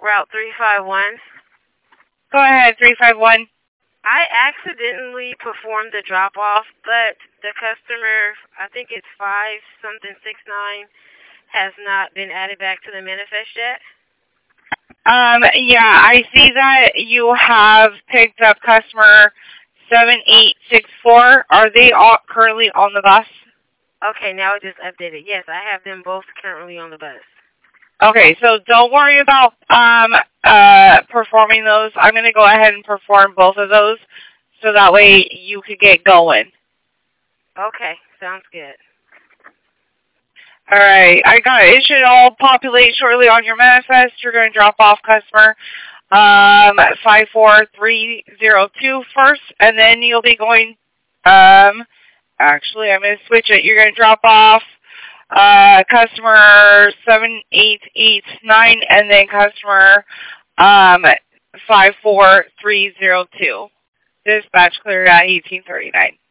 Route 351. Go ahead, 351. I accidentally performed the drop-off, but the customer, I think it's 5-something-6-9, has not been added back to the manifest yet. Yeah, I see that you have picked up customer 7864. Are they all currently on the bus? Okay, now it just updated. Yes, I have them both currently on the bus. Okay, so don't worry about performing those. I'm going to go ahead and perform both of those so that way you could get going. Okay, sounds good. All right, I got it. It should all populate shortly on your manifest. You're going to drop off customer 54302 first, and then you'll be going, actually, I'm going to switch it. You're going to drop off customer 7889, and then customer 54302. Dispatch clear at 1839.